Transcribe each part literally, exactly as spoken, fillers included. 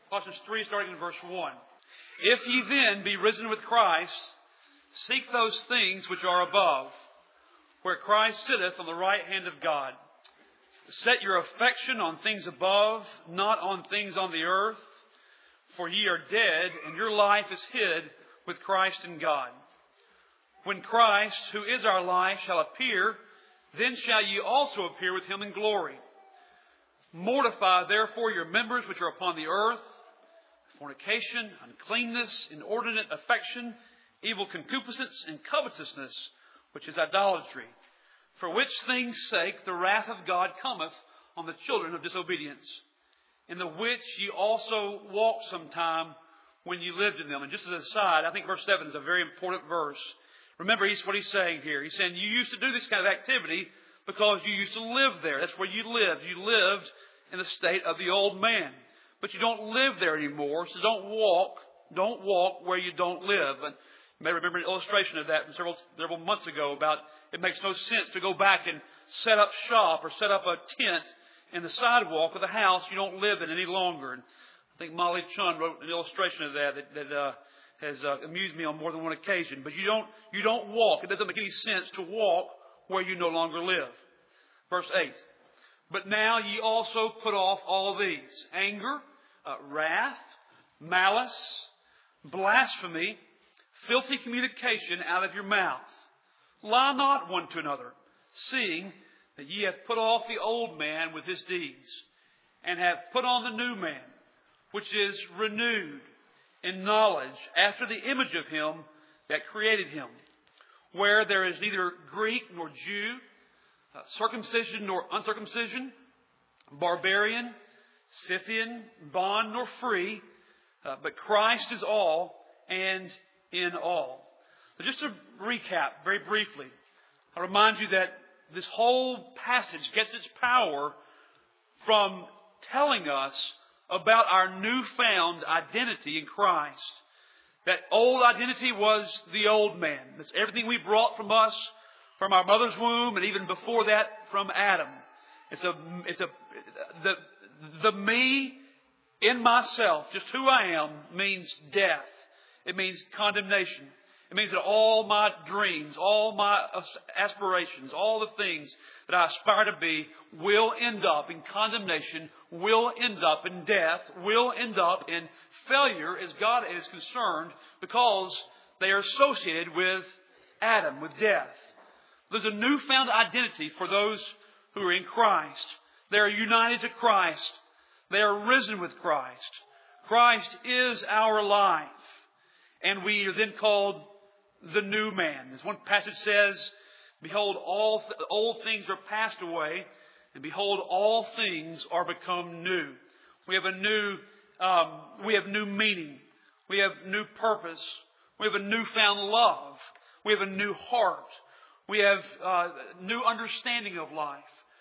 Colossians three, starting in verse one. If ye then be risen with Christ, seek those things which are above, where Christ sitteth on the right hand of God. Set your affection on things above, not on things on the earth. For ye are dead, and your life is hid with Christ in God. When Christ, who is our life, shall appear, then shall ye also appear with him in glory. Mortify therefore your members which are upon the earth, fornication, uncleanness, inordinate affection, evil concupiscence, and covetousness, which is idolatry. For which things' sake the wrath of God cometh on the children of disobedience, in the which ye also walked sometime when ye lived in them. And just as an aside, I think verse seven is a very important verse. Remember he's, what he's saying here. He's saying you used to do this kind of activity because you used to live there. That's where you lived. You lived in the state of the old man. But you don't live there anymore, so don't walk, don't walk where you don't live. And you may remember an illustration of that from several, several months ago about it makes no sense to go back and set up shop or set up a tent in the sidewalk of the house you don't live in any longer. And I think Molly Chun wrote an illustration of that that, that uh, has uh, amused me on more than one occasion. But you don't you don't walk. It doesn't make any sense to walk where you no longer live. Verse eight. But now ye also put off all these: anger, uh, wrath, malice, blasphemy, filthy communication out of your mouth. Lie not one to another, seeing that ye have put off the old man with his deeds, and have put on the new man, which is renewed in knowledge after the image of him that created him, where there is neither Greek nor Jew, uh, circumcision nor uncircumcision, barbarian, Scythian, bond nor free, uh, but Christ is all and in all. So just to recap very briefly, I remind you that this whole passage gets its power from telling us about our newfound identity in Christ. That old identity was the old man. That's everything we brought from us, from our mother's womb, and even before that from Adam. It's a, it's a, the, the me in myself, just who I am, means death. It means condemnation. It means that all my dreams, all my aspirations, all the things that I aspire to be will end up in condemnation, will end up in death, will end up in failure as God is concerned, because they are associated with Adam, with death. There's a newfound identity for those who are in Christ. They are united to Christ. They are risen with Christ. Christ is our life. And we are then called the new man. As one passage says, behold, all th- old things are passed away, and behold, all things are become new. We have a new, um, we have new meaning. We have new purpose. We have a newfound love. We have a new heart. We have uh, new understanding of life.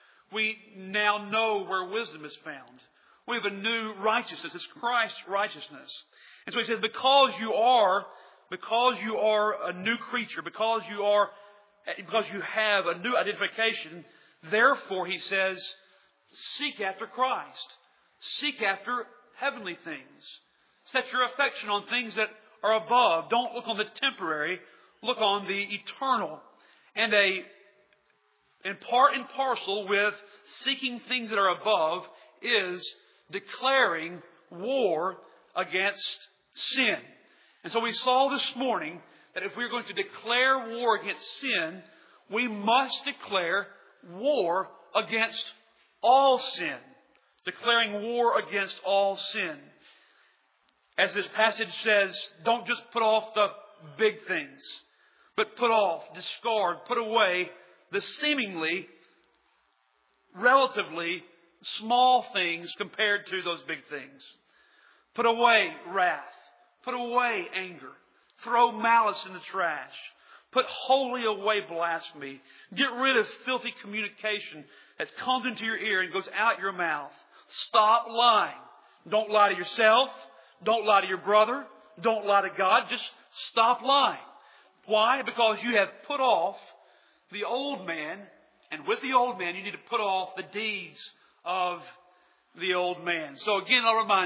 We now know where wisdom is found. We have a new righteousness. It's Christ's righteousness. And so he says, because you are, because you are a new creature, because you are, because you have a new identification, therefore, he says, seek after Christ. Seek after heavenly things. Set your affection on things that are above. Don't look on the temporary. Look on the eternal. And a, in part and parcel with seeking things that are above is declaring war against sin. And so we saw this morning that if we're going to declare war against sin, we must declare war against all sin. Declaring war against all sin. As this passage says, don't just put off the big things, but put off, discard, put away the seemingly, relatively small things compared to those big things. Put away wrath. Put away anger. Throw malice in the trash. Put wholly away blasphemy. Get rid of filthy communication that comes into your ear and goes out your mouth. Stop lying. Don't lie to yourself. Don't lie to your brother. Don't lie to God. Just stop lying. Why? Because you have put off the old man, and with the old man you need to put off the deeds of the old man. So again, I'll remind you,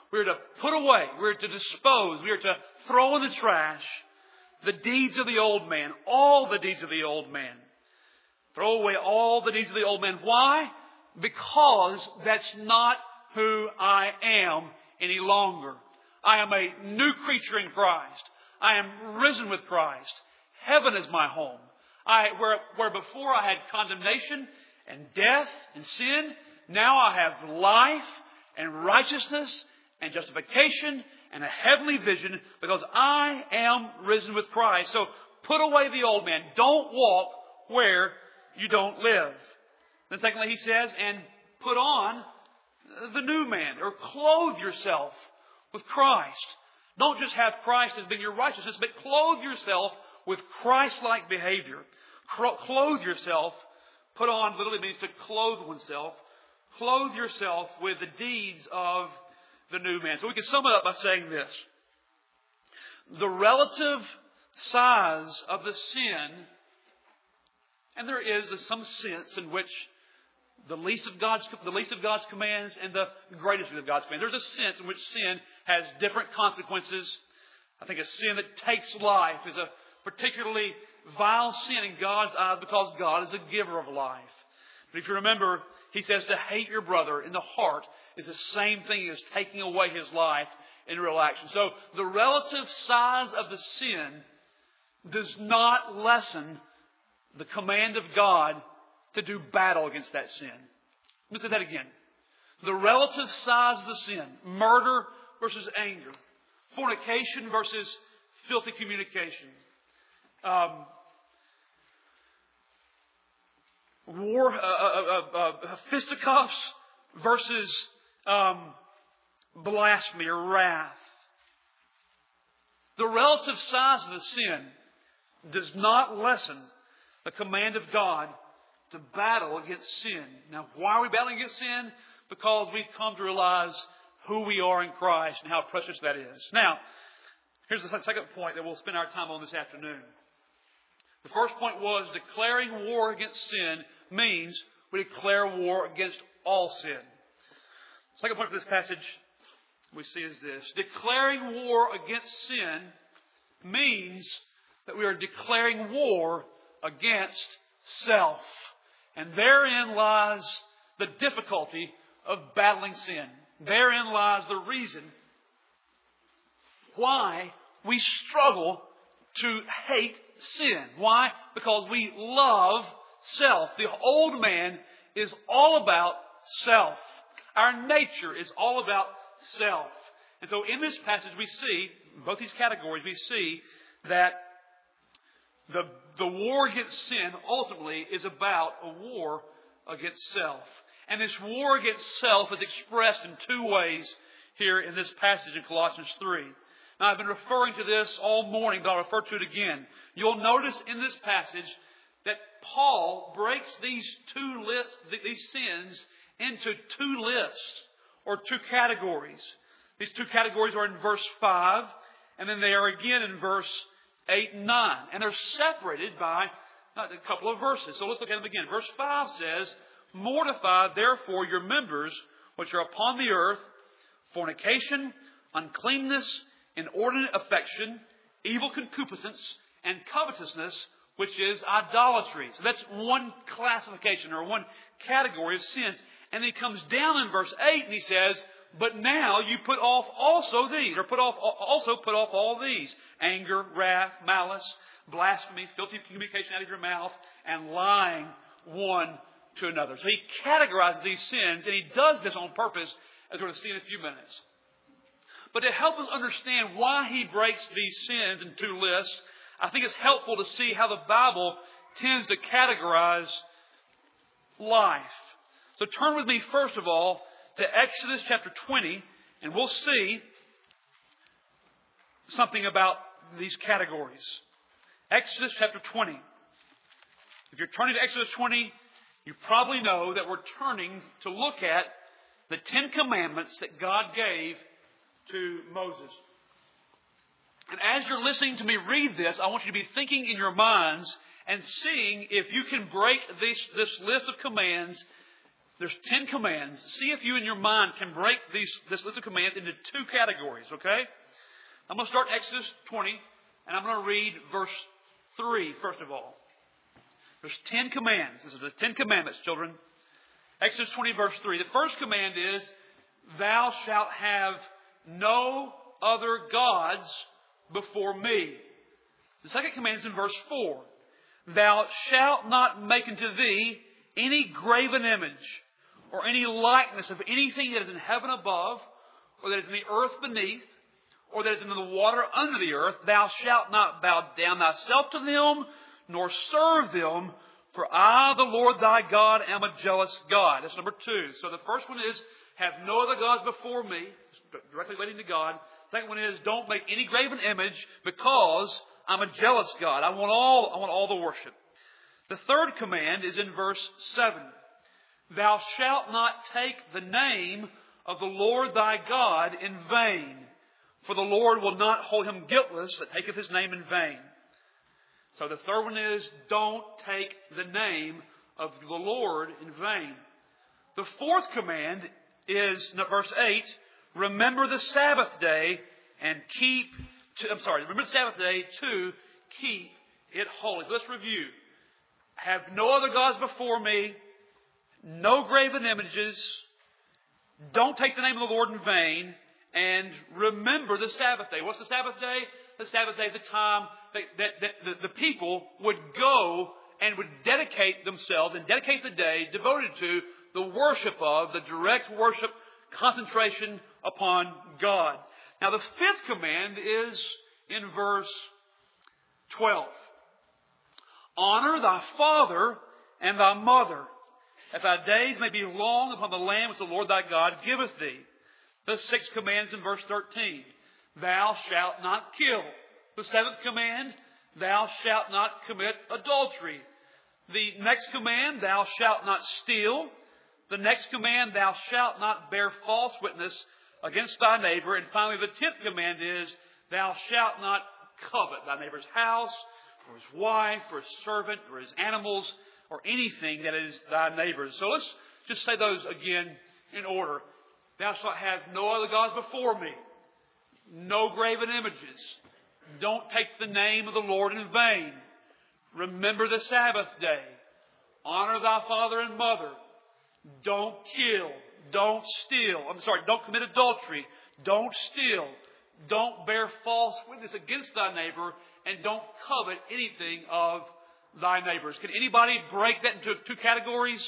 We are to put away. We are to dispose. We are to throw in the trash the deeds of the old man. All the deeds of the old man. Throw away all the deeds of the old man. Why? Because that's not who I am any longer. I am a new creature in Christ. I am risen with Christ. Heaven is my home. I, where, where before I had condemnation and death and sin, now I have life and righteousness and justification and a heavenly vision because I am risen with Christ. So put away the old man. Don't walk where you don't live. Then secondly, he says, and put on the new man, or clothe yourself with Christ. Don't just have Christ as being your righteousness, but clothe yourself with Christ-like behavior. Clothe yourself. Put on literally means to clothe oneself. Clothe yourself with the deeds of the new man. So we can sum it up by saying this. The relative size of the sin, and there is some sense in which the least of God's the least of God's commands and the greatest of God's commands. There's a sense in which sin has different consequences. I think a sin that takes life is a particularly vile sin in God's eyes because God is a giver of life. But if you remember, he says to hate your brother in the heart is the same thing as taking away his life in real action. So the relative size of the sin does not lessen the command of God to do battle against that sin. Let me say that again. The relative size of the sin, murder versus anger, fornication versus filthy communication, um, war, uh, uh, uh, uh, fisticuffs versus um, blasphemy or wrath. The relative size of the sin does not lessen the command of God to battle against sin. Now, why are we battling against sin? Because we've come to realize who we are in Christ and how precious that is. Now, here's the second point that we'll spend our time on this afternoon. The first point was declaring war against sin means we declare war against all sin. The second point for this passage we see is this. Declaring war against sin means that we are declaring war against self. And therein lies the difficulty of battling sin. Therein lies the reason why we struggle to hate sin. Why? Because we love self. The old man is all about self. Our nature is all about self. And so in this passage we see, in both these categories, we see that the, the war against sin ultimately is about a war against self. And this war against self is expressed in two ways here in this passage in Colossians three. Now, I've been referring to this all morning, but I'll refer to it again. You'll notice in this passage that Paul breaks these two lists, these sins into two lists or two categories. These two categories are in verse five, and then they are again in verse eight and nine. And they're separated by a couple of verses. So let's look at them again. Verse five says, "Mortify therefore your members which are upon the earth, fornication, uncleanness, inordinate affection, evil concupiscence, and covetousness, which is idolatry." So that's one classification or one category of sins. And then he comes down in verse eight and he says, "But now you put off also these," or put off also put off all these: anger, wrath, malice, blasphemy, filthy communication out of your mouth, and lying one to another. So he categorizes these sins, and he does this on purpose, as we're going to see in a few minutes. But to help us understand why he breaks these sins in two lists, I think it's helpful to see how the Bible tends to categorize life. So turn with me, first of all, to Exodus chapter twenty, and we'll see something about these categories. Exodus chapter twenty. If you're turning to Exodus twenty, you probably know that we're turning to look at the Ten Commandments that God gave to Moses. And as you're listening to me read this, I want you to be thinking in your minds and seeing if you can break this, this list of commands There's ten commands. See if you in your mind can break these, this list of commands into two categories, okay? I'm going to start Exodus twenty, and I'm going to read verse three, first of all. There's ten commands. This is the Ten Commandments, children. Exodus twenty, verse three. The first command is, thou shalt have no other gods before me. The second command is in verse four. Thou shalt not make unto thee any graven image, or any likeness of anything that is in heaven above, or that is in the earth beneath, or that is in the water under the earth. Thou shalt not bow down thyself to them, nor serve them, for I, the Lord thy God, am a jealous God. That's number two. So the first one is, have no other gods before me, directly relating to God. Second one is, don't make any graven image, because I'm a jealous God. I want all, I want all the worship. The third command is in verse seven. Thou shalt not take the name of the Lord thy God in vain, for the Lord will not hold him guiltless that taketh his name in vain. So the third one is, don't take the name of the Lord in vain. The fourth command is, verse eight, remember the Sabbath day and keep, to, I'm sorry, remember the Sabbath day to keep it holy. So let's review. Have no other gods before me, no graven images, don't take the name of the Lord in vain, and remember the Sabbath day. What's the Sabbath day? The Sabbath day is the time that, that, that the, the people would go and would dedicate themselves and dedicate the day devoted to the worship of, the direct worship, concentration upon God. Now the fifth command is in verse twelve. Honor thy father and thy mother, that thy days may be long upon the land which the Lord thy God giveth thee. The sixth command is in verse thirteen. Thou shalt not kill. The seventh command, thou shalt not commit adultery. The next command, thou shalt not steal. The next command, thou shalt not bear false witness against thy neighbor. And finally, the tenth command is, thou shalt not covet thy neighbor's house, or his wife, or his servant, or his animals, or anything that is thy neighbor's. So let's just say those again in order. Thou shalt have no other gods before me. No graven images. Don't take the name of the Lord in vain. Remember the Sabbath day. Honor thy father and mother. Don't kill. Don't steal. I'm sorry, don't commit adultery. Don't steal. Don't bear false witness against thy neighbor. And don't covet anything of thy neighbors. Can anybody break that into two categories?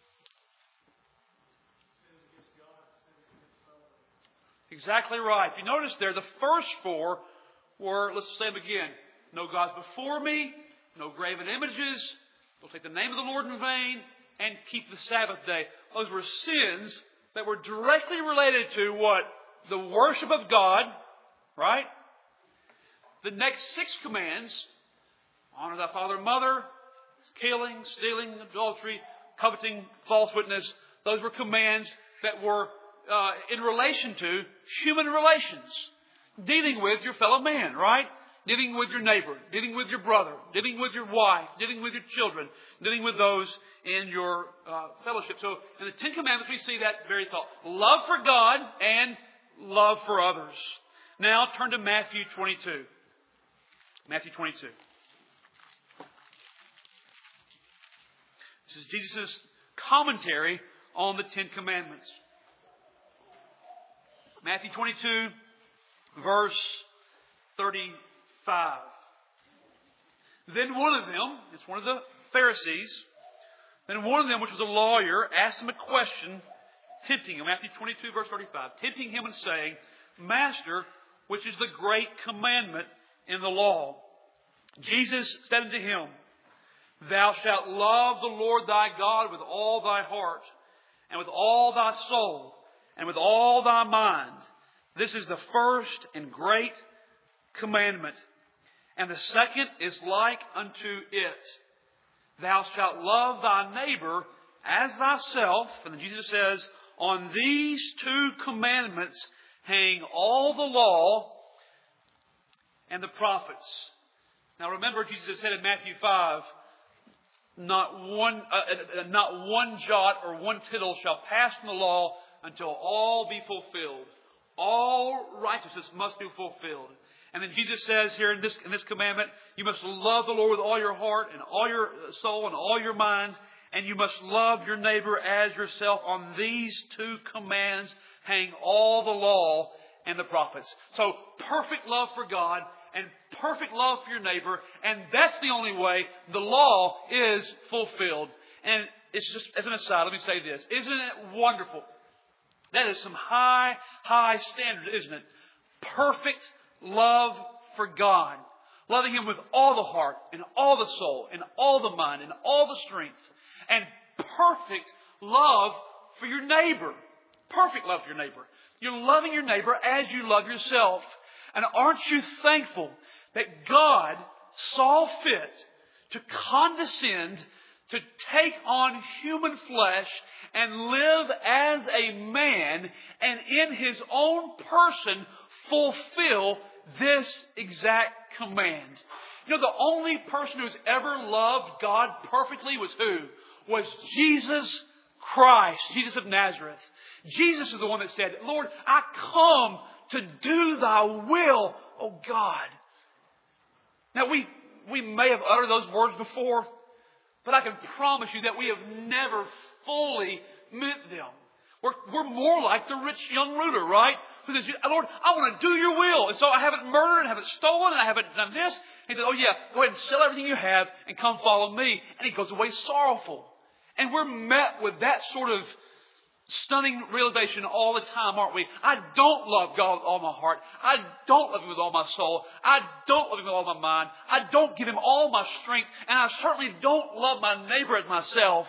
Exactly right. If you notice there, the first four were, let's say them again, no gods before me, no graven images, don't take the name of the Lord in vain, and keep the Sabbath day. Those were sins that were directly related to what? The worship of God, right? The next six commands, honor thy father and mother, killing, stealing, adultery, coveting, false witness, those were commands that were uh, in relation to human relations. Dealing with your fellow man, right? Dealing with your neighbor, dealing with your brother, dealing with your wife, dealing with your children, dealing with those in your uh, fellowship. So in the Ten Commandments we see that very thought. Love for God and love for others. Now turn to Matthew twenty-two. Matthew twenty-two. This is Jesus' commentary on the Ten Commandments. Matthew twenty-two, verse thirty-five. Then one of them, it's one of the Pharisees, then one of them, which was a lawyer, asked him a question, tempting him. Matthew twenty-two, verse thirty-five. Tempting him and saying, Master, which is the great commandment in the law? Jesus said unto him, Thou shalt love the Lord thy God with all thy heart, and with all thy soul, and with all thy mind. This is the first and great commandment. And the second is like unto it. Thou shalt love thy neighbor as thyself. And then Jesus says, On these two commandments hang all the law and the prophets. Now remember, Jesus said in Matthew five, not one, uh, uh, not one jot or one tittle shall pass from the law until all be fulfilled. All righteousness must be fulfilled. And then Jesus says here in this, in this commandment, you must love the Lord with all your heart and all your soul and all your minds. And you must love your neighbor as yourself. On these two commands hang all the law and the prophets. So perfect love for God and perfect love for your neighbor. And that's the only way the law is fulfilled. And it's just, as an aside, let me say this. Isn't it wonderful? That is some high, high standards, isn't it? Perfect love for God. Loving Him with all the heart and all the soul and all the mind and all the strength. And perfect love for your neighbor. Perfect love for your neighbor. You're loving your neighbor as you love yourself. And aren't you thankful that God saw fit to condescend, to take on human flesh and live as a man and in His own person fulfill this exact command? You know, the only person who's ever loved God perfectly was who? Was Jesus Christ, Jesus of Nazareth. Jesus is the one that said, Lord, I come to do Thy will, O God. Now, we, we may have uttered those words before, but I can promise you that we have never fully meant them. We're, we're more like the rich young ruler, right? Who says, Lord, I want to do your will. And so I haven't murdered, and I haven't stolen, and I haven't done this. He says, oh yeah, go ahead and sell everything you have and come follow me. And He goes away sorrowful. And we're met with that sort of stunning realization all the time, aren't we? I don't love God with all my heart. I don't love Him with all my soul. I don't love Him with all my mind. I don't give Him all my strength. And I certainly don't love my neighbor as myself.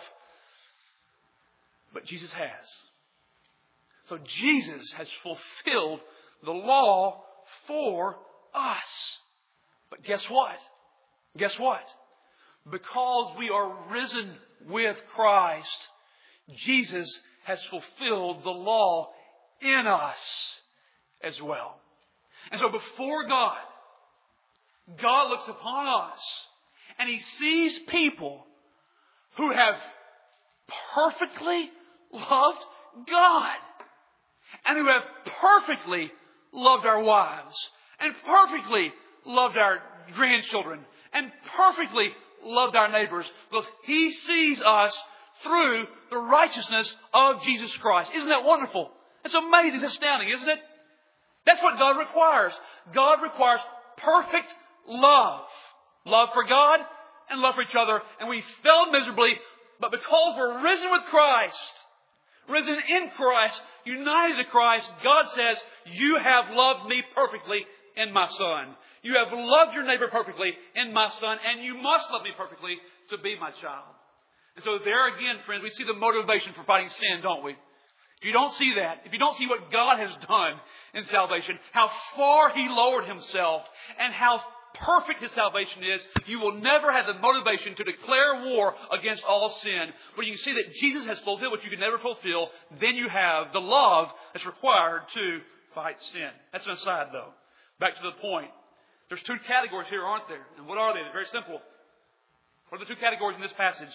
But Jesus has. So Jesus has fulfilled the law for us. But guess what? Guess what? Because we are risen with Christ, Jesus has fulfilled the law in us as well. And so before God, God looks upon us and He sees people who have perfectly loved God and who have perfectly loved our wives and perfectly loved our grandchildren and perfectly loved our neighbors, because He sees us through the righteousness of Jesus Christ. Isn't that wonderful? It's amazing. It's astounding, isn't it? That's what God requires. God requires perfect love. Love for God and love for each other. And we failed miserably, but because we're risen with Christ, risen in Christ, united to Christ, God says, you have loved me perfectly in my Son. You have loved your neighbor perfectly in my Son, and you must love me perfectly to be my child. And so there again, friends, we see the motivation for fighting sin, don't we? If you don't see that, if you don't see what God has done in salvation, how far He lowered Himself, and how perfect His salvation is, you will never have the motivation to declare war against all sin. When you see that Jesus has fulfilled what you can never fulfill, then you have the love that's required to fight sin. That's an aside, though. Back to the point. There's two categories here, aren't there? And what are they? They're very simple. What are the two categories in this passage?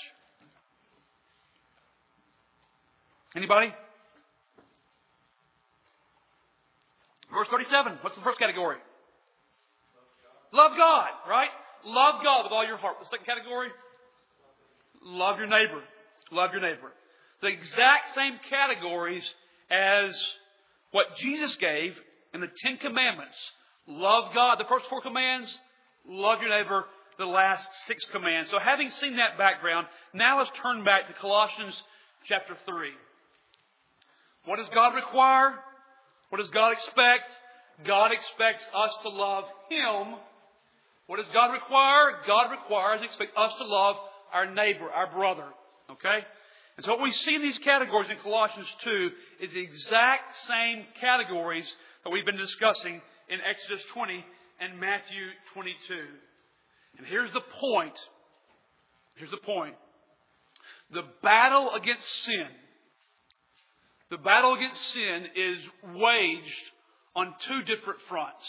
Anybody? Verse thirty-seven. What's the first category? Love God, right? Love God with all your heart. The second category? Love your neighbor. Love your neighbor. The exact same categories as what Jesus gave in the Ten Commandments. Love God, the first four commands. Love your neighbor, the last six commands. So having seen that background, now let's turn back to Colossians chapter three. What does God require? What does God expect? God expects us to love Him. What does God require? God requires and expects us to love our neighbor, our brother. Okay? And so what we see in these categories in Colossians two is the exact same categories that we've been discussing in Exodus twenty and Matthew twenty-two. And here's the point. Here's the point. The battle against sin, the battle against sin is waged on two different fronts.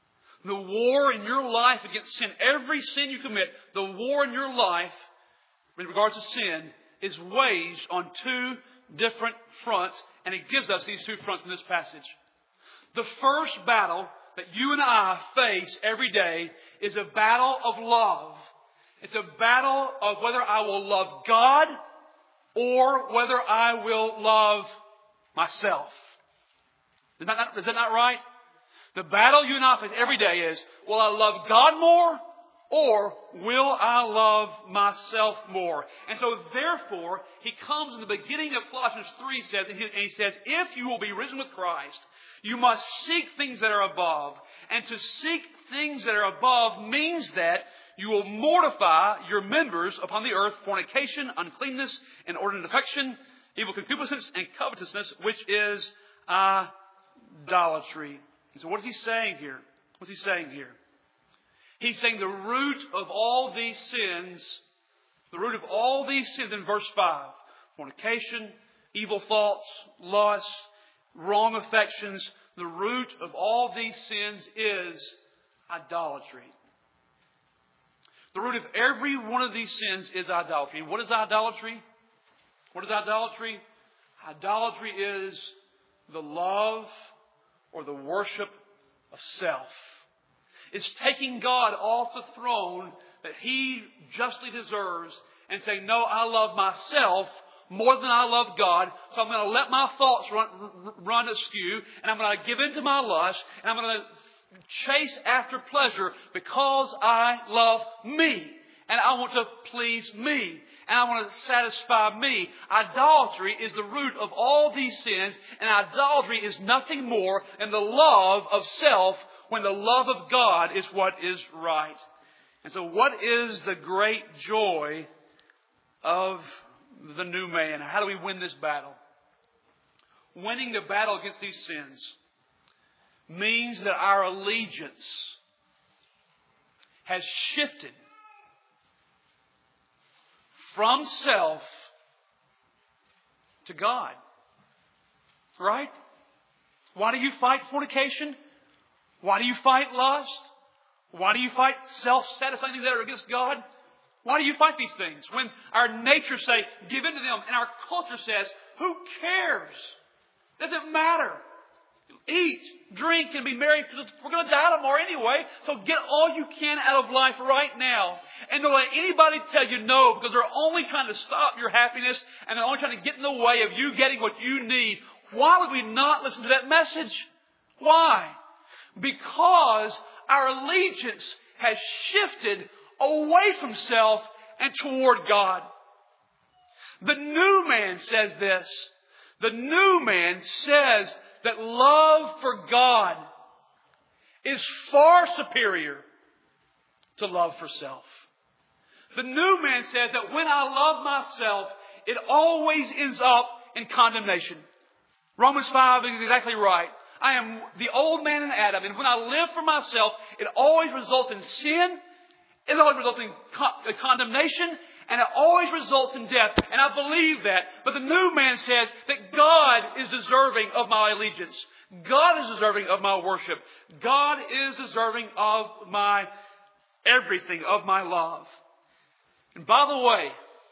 The war in your life against sin, every sin you commit, the war in your life in regards to sin is waged on two different fronts, and it gives us these two fronts in this passage. The first battle that you and I face every day is a battle of love. It's a battle of whether I will love God or whether I will love myself. Is that not, is that not right? The battle you and I face every day is, will I love God more or will I love myself more? And so therefore, he comes in the beginning of Colossians three says, and he says, if you will be risen with Christ, you must seek things that are above. And to seek things that are above means that you will mortify your members upon the earth, fornication, uncleanness, inordinate affection, evil concupiscence, and covetousness, which is idolatry. And so what is he saying here? What's he saying here? He's saying the root of all these sins, the root of all these sins in verse five, fornication, evil thoughts, lust, wrong affections, the root of all these sins is idolatry. The root of every one of these sins is idolatry. What is idolatry? What is idolatry? Idolatry is the love or the worship of self. It's taking God off the throne that He justly deserves and saying, no, I love myself more than I love God, so I'm going to let my thoughts run, run askew, and I'm going to give in to my lust, and I'm going to chase after pleasure because I love me, and I want to please me, and I want to satisfy me. Idolatry is the root of all these sins, and idolatry is nothing more than the love of self when the love of God is what is right. And so what is the great joy of the new man? How do we win this battle? Winning the battle against these sins means that our allegiance has shifted from self to God. Right? Why do you fight fornication? Why do you fight lust? Why do you fight self-satisfying things that are against God? Why do you fight these things? When our nature say, give in to them, and our culture says, who cares? Doesn't matter. Eat, drink, and be merry because we're going to die tomorrow anyway. So get all you can out of life right now. And don't let anybody tell you no, because they're only trying to stop your happiness and they're only trying to get in the way of you getting what you need. Why would we not listen to that message? Why? Because our allegiance has shifted away from self and toward God. The new man says this. The new man says that love for God is far superior to love for self. The new man says that when I love myself, it always ends up in condemnation. Romans five is exactly right. I am the old man in Adam, and when I live for myself, it always results in sin, it always results in con- condemnation, and it always results in death. And I believe that. But the new man says that God is deserving of my allegiance. God is deserving of my worship. God is deserving of my everything, of my love. And by the way,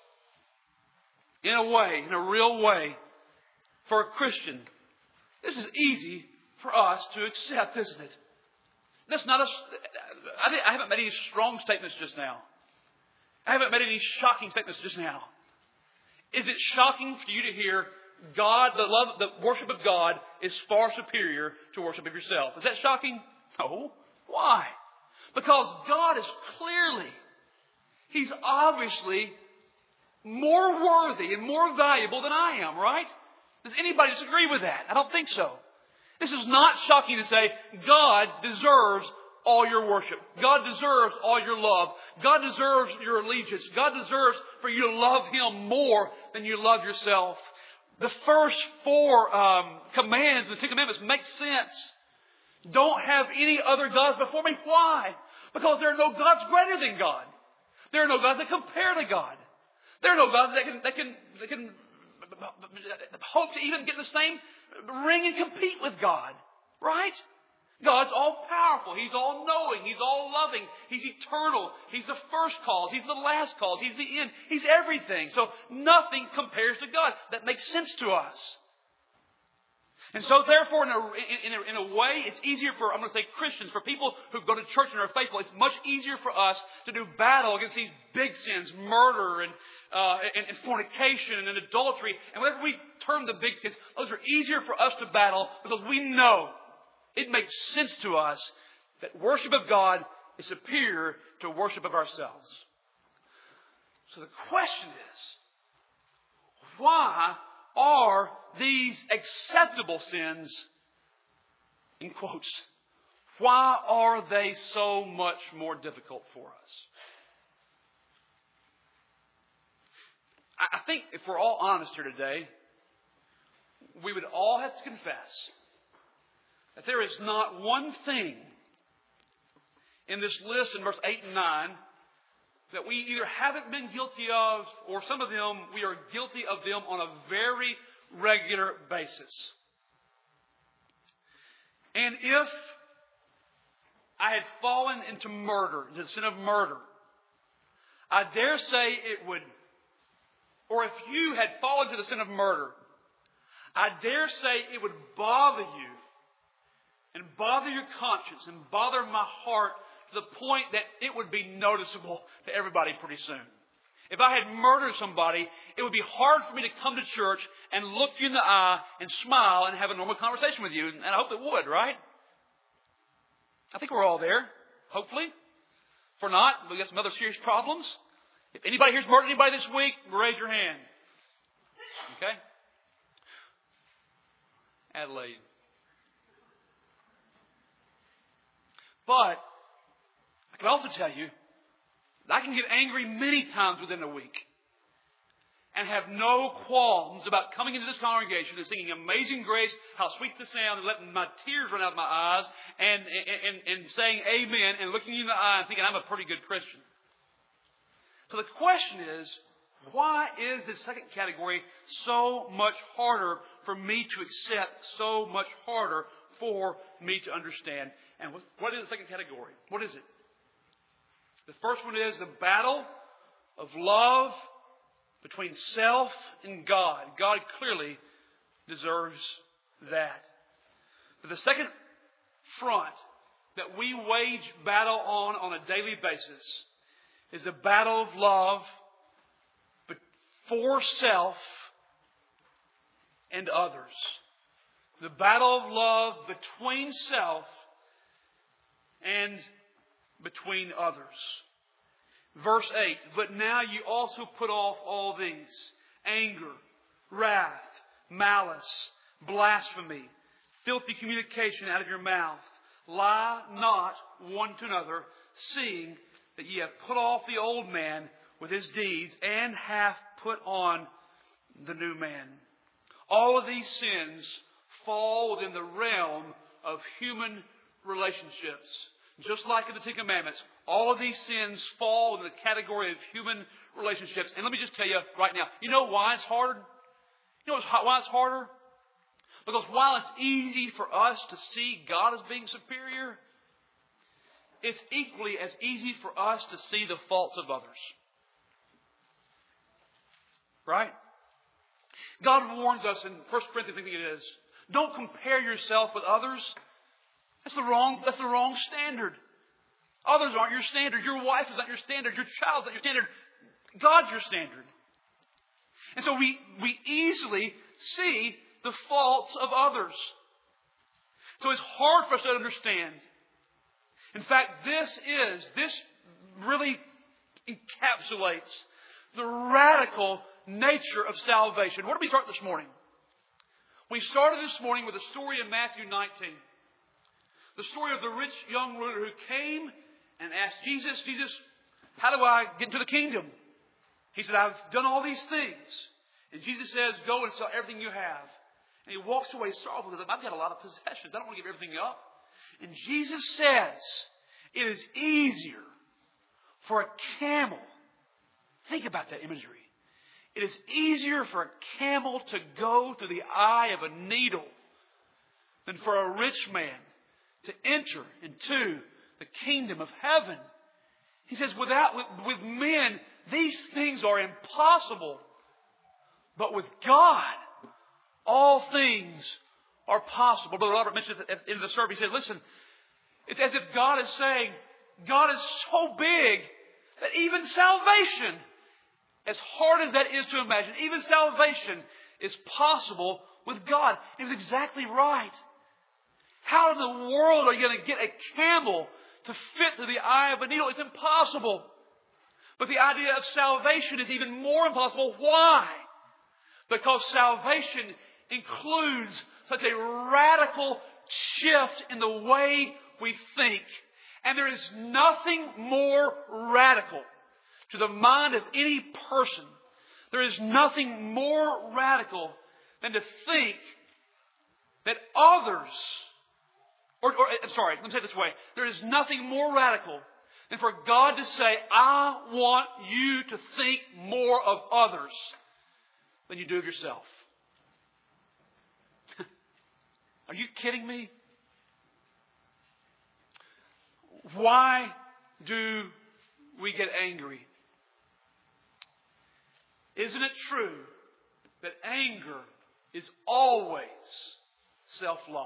in a way, in a real way, for a Christian, this is easy for us to accept, isn't it? That's not a, I haven't made any strong statements just now. I haven't made any shocking statements just now. Is it shocking for you to hear God, the love, the worship of God is far superior to worship of yourself? Is that shocking? No. Why? Because God is clearly, He's obviously more worthy and more valuable than I am, right? Does anybody disagree with that? I don't think so. This is not shocking to say God deserves all your worship. God deserves all your love. God deserves your allegiance. God deserves for you to love Him more than you love yourself. The first four um, commands, the Ten Commandments, make sense. Don't have any other gods before me. Why? Because there are no gods greater than God. There are no gods that compare to God. There are no gods that can that can that can hope to even get the same ring and compete with God. Right? God's all powerful. He's all knowing. He's all loving. He's eternal. He's the first cause. He's the last cause. He's the end. He's everything. So nothing compares to God. That makes sense to us. And so therefore, in a, in a, in a way, it's easier for, I'm going to say Christians, for people who go to church and are faithful, it's much easier for us to do battle against these big sins, murder and, uh, and, and fornication and adultery. And whatever we term the big sins, those are easier for us to battle because we know it makes sense to us that worship of God is superior to worship of ourselves. So the question is, why are these acceptable sins, in quotes, why are they so much more difficult for us? I think if we're all honest here today, we would all have to confess that there is not one thing in this list in verse eight and nine that we either haven't been guilty of, or some of them, we are guilty of them on a very regular basis. And if I had fallen into murder, into the sin of murder, I dare say it would, or if you had fallen to the sin of murder, I dare say it would bother you and bother your conscience and bother my heart to the point that it would be noticeable to everybody pretty soon. If I had murdered somebody, it would be hard for me to come to church and look you in the eye and smile and have a normal conversation with you. And I hope it would, right? I think we're all there, hopefully. If we're not, we've got some other serious problems. If anybody here's murdered anybody this week, raise your hand. Okay? Adelaide. But I can also tell you that I can get angry many times within a week and have no qualms about coming into this congregation and singing Amazing Grace, how sweet the sound, and letting my tears run out of my eyes and, and, and saying amen and looking you in the eye and thinking I'm a pretty good Christian. So the question is, why is this second category so much harder for me to accept, so much harder for me to understand? And what is the second category? What is it? The first one is the battle of love between self and God. God clearly deserves that. But the second front that we wage battle on on a daily basis is a battle of love for self and others. The battle of love between self and between others. Verse eight, but now you also put off all these: anger, wrath, malice, blasphemy, filthy communication out of your mouth. Lie not one to another, seeing that ye have put off the old man with his deeds, and have put on the new man. All of these sins fall within the realm of human relationships. Just like in the Ten Commandments, all of these sins fall in the category of human relationships. And let me just tell you right now, you know why it's hard? You know why it's harder? Because while it's easy for us to see God as being superior, it's equally as easy for us to see the faults of others. Right? God warns us in First Corinthians, I think it is, don't compare yourself with others. That's the wrong, that's the wrong standard. Others aren't your standard. Your wife is not your standard. Your child is not your standard. God's your standard. And so we, we easily see the faults of others. So it's hard for us to understand. In fact, this is, this really encapsulates the radical nature of salvation. Where did we start this morning? We started this morning with a story in Matthew nineteen. The story of the rich young ruler who came and asked Jesus, Jesus, how do I get into the kingdom? He said, I've done all these things. And Jesus says, go and sell everything you have. And he walks away sorrowful because I've got a lot of possessions. I don't want to give everything up. And Jesus says, it is easier for a camel. Think about that imagery. It is easier for a camel to go through the eye of a needle than for a rich man to enter into the kingdom of heaven. He says, without, with, with men, these things are impossible. But with God, all things are possible. Brother Robert mentioned at the end of the service, he said, listen, it's as if God is saying, God is so big that even salvation, as hard as that is to imagine, even salvation is possible with God. He was exactly right. How in the world are you going to get a camel to fit through the eye of a needle? It's impossible. But the idea of salvation is even more impossible. Why? Because salvation includes such a radical shift in the way we think. And there is nothing more radical to the mind of any person. There is nothing more radical than to think that others, or, or I'm sorry, let me say it this way. There is nothing more radical than for God to say, I want you to think more of others than you do of yourself. Are you kidding me? Why do we get angry? Isn't it true that anger is always self-love?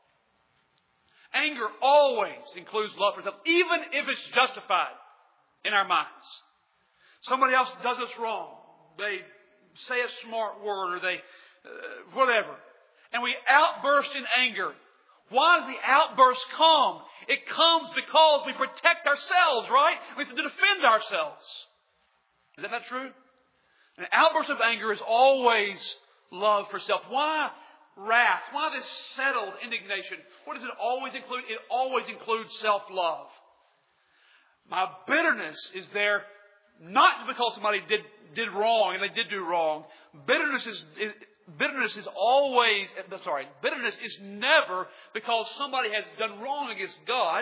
Anger always includes love for self, even if it's justified in our minds. Somebody else does us wrong. They say a smart word or they, uh, whatever. And we outburst in anger. Why does the outburst come? It comes because we protect ourselves, right? We have to defend ourselves. Is that not true? An outburst of anger is always love for self. Why wrath? Why this settled indignation? What does it always include? It always includes self-love. My bitterness is there not because somebody did, did wrong and they did do wrong. Bitterness is, is bitterness is always, sorry, bitterness is never because somebody has done wrong against God.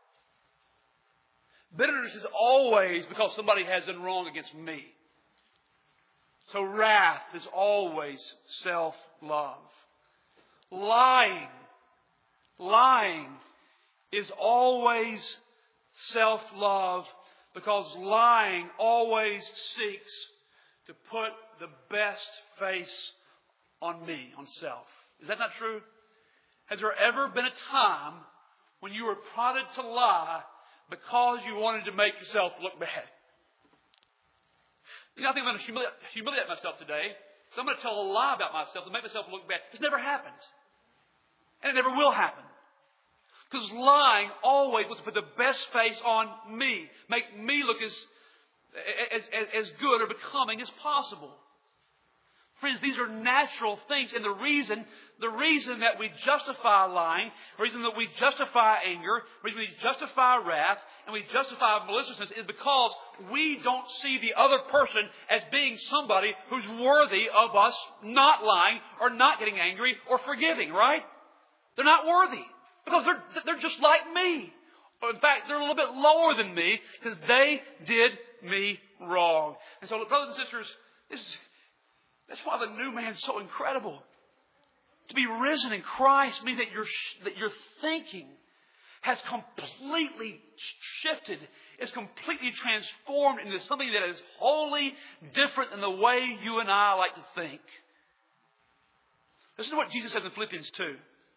Bitterness is always because somebody has done wrong against me. So wrath is always self-love. Lying. Lying is always self-love because lying always seeks to put the best face on me, on self. Is that not true? Has there ever been a time when you were prodded to lie because you wanted to make yourself look bad? You know, I think I'm going to humiliate, humiliate myself today. So I'm going to tell a lie about myself to make myself look bad. It's never happened. And it never will happen. Because lying always wants to put the best face on me. Make me look as, as, as, as good or becoming as possible. Friends, these are natural things. And the reason, the reason that we justify lying, the reason that we justify anger, the reason we justify wrath, and we justify maliciousness is because we don't see the other person as being somebody who's worthy of us not lying or not getting angry or forgiving, right? They're not worthy because they're, they're just like me. In fact, they're a little bit lower than me because they did me wrong. And so, brothers and sisters, this is, that's why the new man is so incredible. To be risen in Christ means that your that your thinking has completely shifted, is completely transformed into something that is wholly different than the way you and I like to think. Listen to what Jesus says in Philippians two.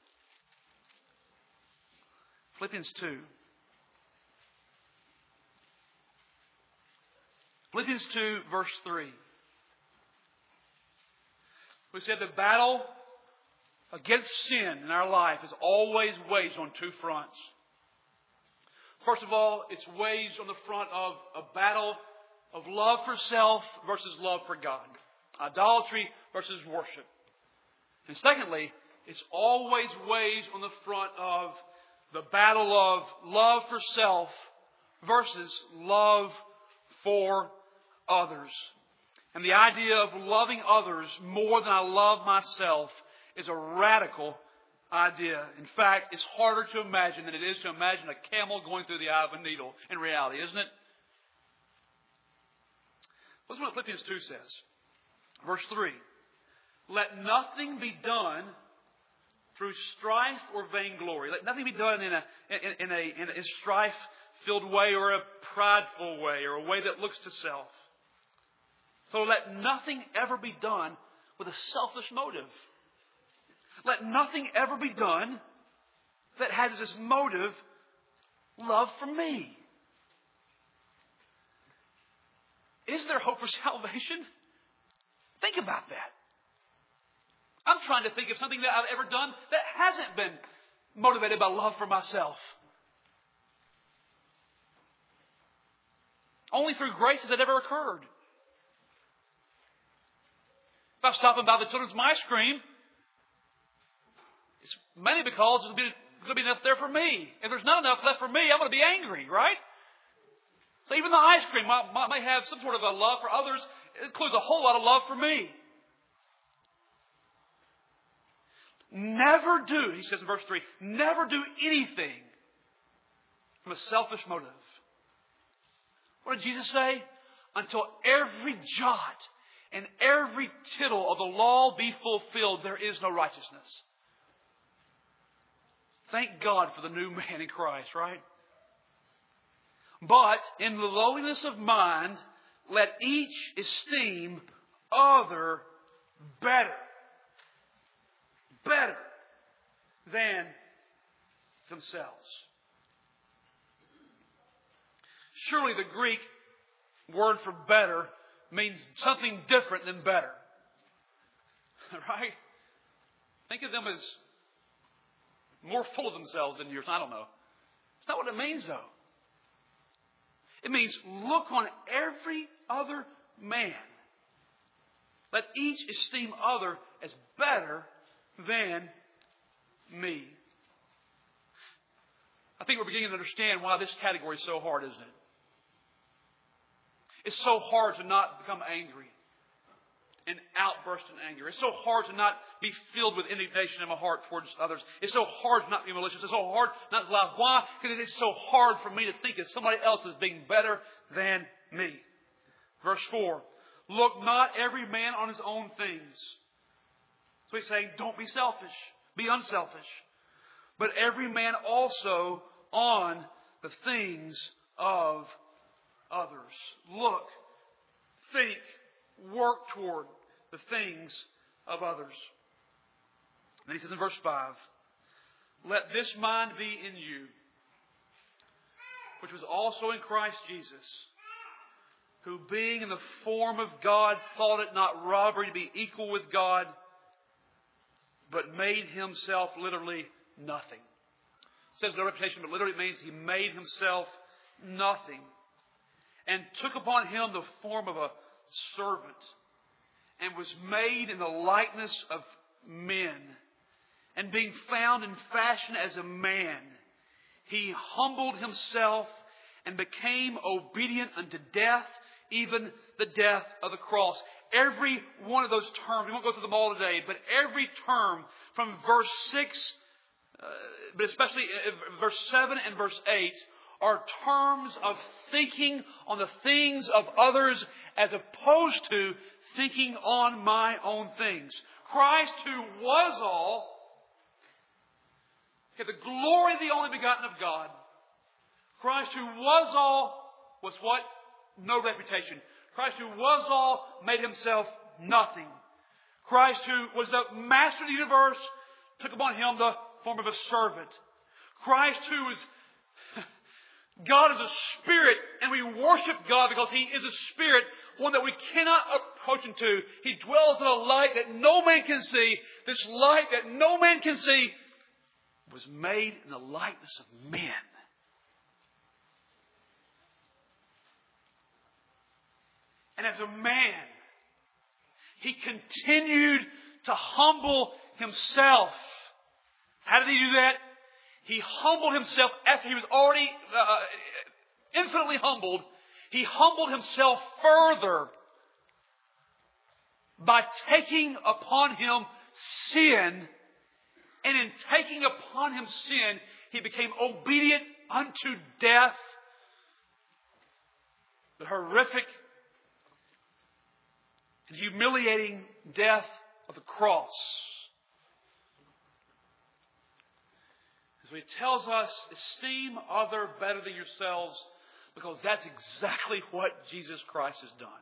Philippians two. Philippians two, verse three. We said the battle against sin in our life is always waged on two fronts. First of all, it's waged on the front of a battle of love for self versus love for God. Idolatry versus worship. And secondly, it's always waged on the front of the battle of love for self versus love for others. And the idea of loving others more than I love myself is a radical idea. In fact, it's harder to imagine than it is to imagine a camel going through the eye of a needle in reality, isn't it? Listen to what Philippians two says. Verse three. Let nothing be done through strife or vainglory. Let nothing be done in a, in, in a, in a strife-filled way or a prideful way or a way that looks to self. So let nothing ever be done with a selfish motive. Let nothing ever be done that has as its motive love for me. Is there hope for salvation? Think about that. I'm trying to think of something that I've ever done that hasn't been motivated by love for myself. Only through grace has it ever occurred. If I stop and buy the children's ice cream, it's mainly because there's going to be enough there for me. If there's not enough left for me, I'm going to be angry, right? So even the ice cream might, might, may have some sort of a love for others. It includes a whole lot of love for me. Never do, he says in verse three, never do anything from a selfish motive. What did Jesus say? Until every jot and every tittle of the law be fulfilled, there is no righteousness. Thank God for the new man in Christ, right? But in the lowliness of mind, let each esteem other better. Better than themselves. Surely the Greek word for better means something different than better. Right? Think of them as more full of themselves than yours. I don't know. It's not what it means, though. It means look on every other man. Let each esteem other as better than me. I think we're beginning to understand why this category is so hard, isn't it? It's so hard to not become angry and outburst in anger. It's so hard to not be filled with indignation in my heart towards others. It's so hard to not be malicious. It's so hard not to lie. Why? Because it is so hard for me to think of somebody else as being better than me. Verse four. Look not every man on his own things. So he's saying, don't be selfish. Be unselfish. But every man also on the things of others. Look, think, work toward the things of others. And he says in verse five, let this mind be in you, which was also in Christ Jesus, who being in the form of God thought it not robbery to be equal with God, but made himself literally nothing. It says no reputation, but literally it means he made himself nothing. And took upon him the form of a servant. And was made in the likeness of men. And being found in fashion as a man, he humbled himself and became obedient unto death, even the death of the cross. Every one of those terms, we won't go through them all today, but every term from verse six, uh, but especially verse seven and verse eight, are terms of thinking on the things of others as opposed to thinking on my own things. Christ, who was all, had the glory of the only begotten of God. Christ, who was all, was what? No reputation. Christ, who was all, made himself nothing. Christ, who was the master of the universe, took upon him the form of a servant. Christ, who is God is a spirit, and we worship God because he is a spirit, one that we cannot approach him to. He dwells in a light that no man can see. This light that no man can see was made in the likeness of men. And as a man, he continued to humble himself. How did he do that? He humbled himself after he was already uh, infinitely humbled. He humbled himself further by taking upon him sin. And in taking upon him sin, he became obedient unto death. The horrific and humiliating death of the cross. So he tells us, esteem other better than yourselves, because that's exactly what Jesus Christ has done.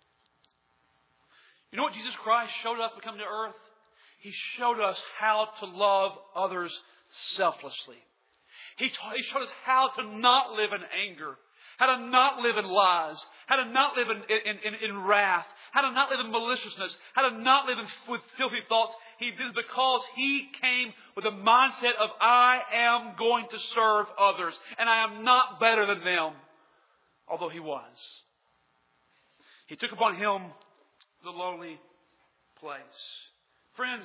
You know what Jesus Christ showed us when coming to earth? He showed us how to love others selflessly. He, taught, he showed us how to not live in anger, how to not live in lies, how to not live in, in, in, in wrath, how to not live in maliciousness, how to not live in, with filthy thoughts. He did it because He came with a mindset of, I am going to serve others, and I am not better than them, although He was. He took upon Him the lowly place. Friends,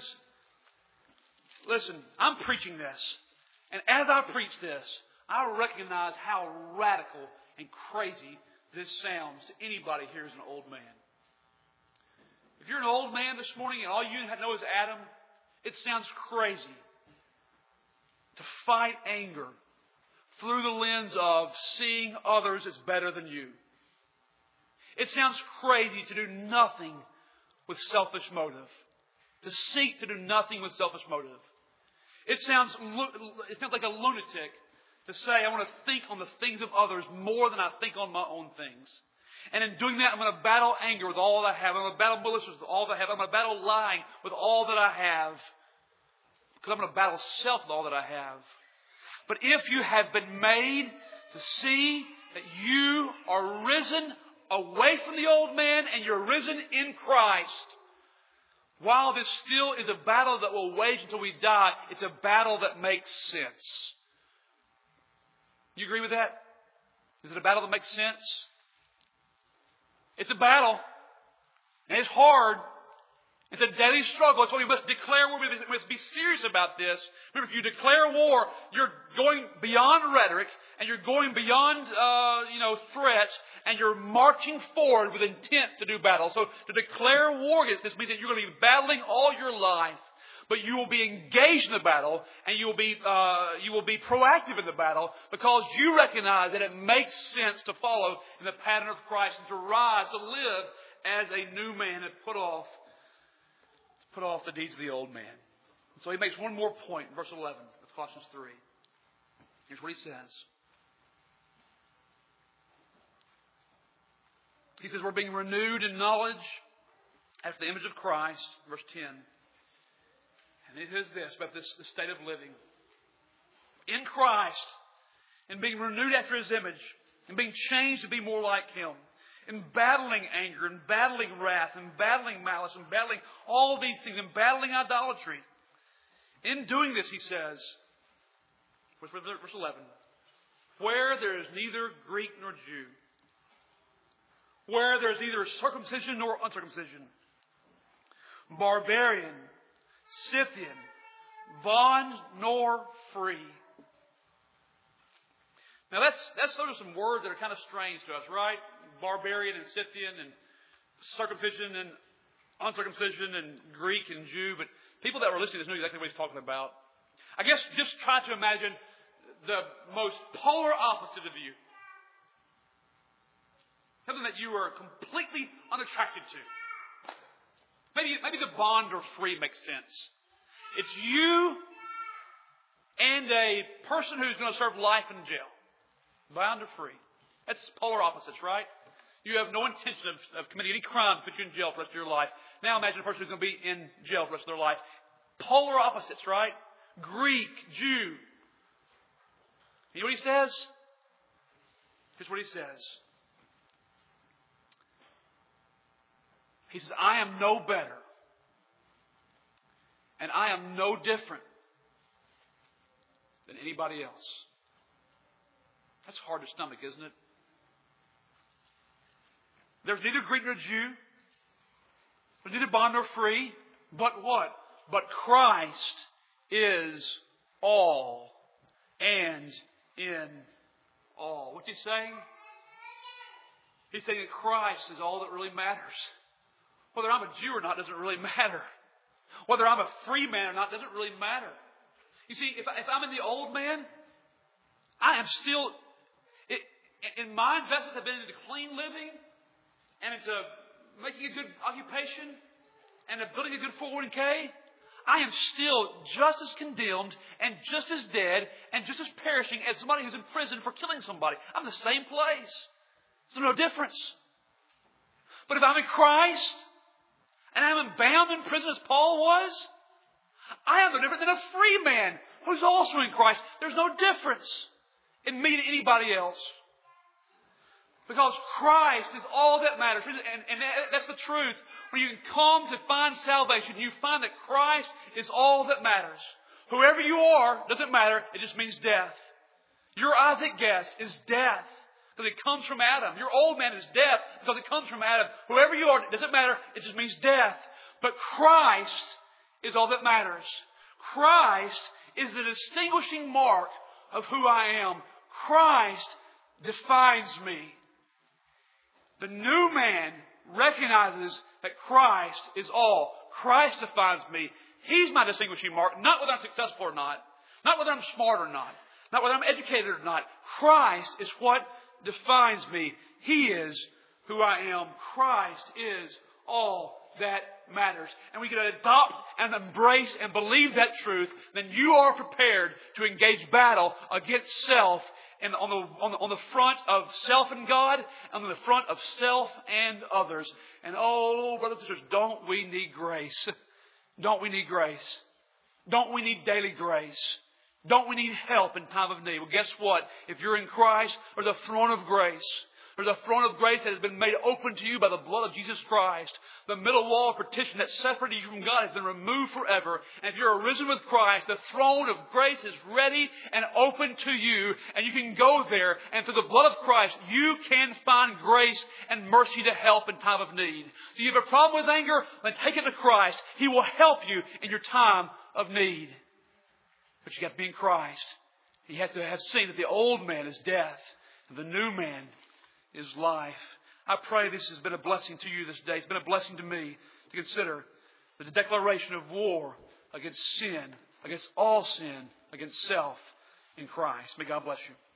listen, I'm preaching this. And as I preach this, I recognize how radical and crazy this sounds to anybody here who's an old man. If you're an old man this morning and all you know is Adam, it sounds crazy to fight anger through the lens of seeing others as better than you. It sounds crazy to do nothing with selfish motive. To seek to do nothing with selfish motive. It sounds, it sounds like a lunatic to say, I want to think on the things of others more than I think on my own things. And in doing that, I'm going to battle anger with all that I have. I'm going to battle maliciousness with all that I have. I'm going to battle lying with all that I have. Because I'm going to battle self with all that I have. But if you have been made to see that you are risen away from the old man and you're risen in Christ, while this still is a battle that will wage until we die, it's a battle that makes sense. You agree with that? Is it a battle that makes sense? It's a battle. And it's hard. It's a daily struggle. That's why we must declare war. We must be serious about this. Remember, if you declare war, you're going beyond rhetoric and you're going beyond, uh, you know, threats, and you're marching forward with intent to do battle. So to declare war against this means that you're going to be battling all your life, but you will be engaged in the battle and you will be uh, you will be proactive in the battle because you recognize that it makes sense to follow in the pattern of Christ and to rise, to live as a new man and put off Put off the deeds of the old man. So he makes one more point in verse eleven of Colossians three. Here's what he says. He says, we're being renewed in knowledge after the image of Christ. Verse ten. And it is this, about this, this state of living. In Christ, and being renewed after His image, and being changed to be more like Him. In battling anger, and battling wrath, and battling malice, and battling all these things, and battling idolatry. In doing this, he says, verse eleven, where there is neither Greek nor Jew, where there is neither circumcision nor uncircumcision, barbarian, Scythian, bond nor free. Now that's that's sort of some words that are kind of strange to us, right? Barbarian and Scythian and circumcision and uncircumcision and Greek and Jew. But people that were listening to this knew exactly what he's talking about. I guess just try to imagine the most polar opposite of you. Something that you are completely unattracted to. Maybe, maybe the bond or free makes sense. It's you and a person who's going to serve life in jail. Bound or free. That's polar opposites, right? You have no intention of, of committing any crime to put you in jail for the rest of your life. Now imagine a person who's going to be in jail for the rest of their life. Polar opposites, right? Greek, Jew. You know what he says? Here's what he says. He says, I am no better. And I am no different than anybody else. That's hard to stomach, isn't it? There's neither Greek nor Jew. There's neither bond nor free. But what? But Christ is all and in all. What's he saying? He's saying that Christ is all that really matters. Whether I'm a Jew or not doesn't really matter. Whether I'm a free man or not doesn't really matter. You see, if, if I'm in the old man, I am still... It, and my investments have been into clean living and into making a good occupation and into building a good four oh one k. I am still just as condemned and just as dead and just as perishing as somebody who's in prison for killing somebody. I'm in the same place. There's no difference. But if I'm in Christ and I'm bound in prison as Paul was, I am no different than a free man who's also in Christ. There's no difference in me to anybody else. Because Christ is all that matters. And, and that's the truth. When you come to find salvation, you find that Christ is all that matters. Whoever you are, doesn't matter. It just means death. Your Isaac guess is death. Because it comes from Adam. Your old man is death because it comes from Adam. Whoever you are, it doesn't matter. It just means death. But Christ is all that matters. Christ is the distinguishing mark of who I am. Christ defines me. The new man recognizes that Christ is all. Christ defines me. He's my distinguishing mark, not whether I'm successful or not, not whether I'm smart or not, not whether I'm educated or not. Christ is what defines me. He is who I am. Christ is all that matters. And we can adopt and embrace and believe that truth, then you are prepared to engage battle against self and on the, on the on the front of self and God, and on the front of self and others. And oh, brothers and sisters, don't we need grace? Don't we need grace? Don't we need daily grace? Don't we need help in time of need? Well, guess what? If you're in Christ, there's a throne of grace. There's a throne of grace that has been made open to you by the blood of Jesus Christ. The middle wall of partition that separated you from God has been removed forever. And if you're arisen with Christ, the throne of grace is ready and open to you. And you can go there. And through the blood of Christ, you can find grace and mercy to help in time of need. So you have a problem with anger? Then take it to Christ. He will help you in your time of need. But you got to be in Christ. You have to have seen that the old man is death and the new man is life. I pray this has been a blessing to you this day. It's been a blessing to me to consider the declaration of war against sin, against all sin, against self in Christ. May God bless you.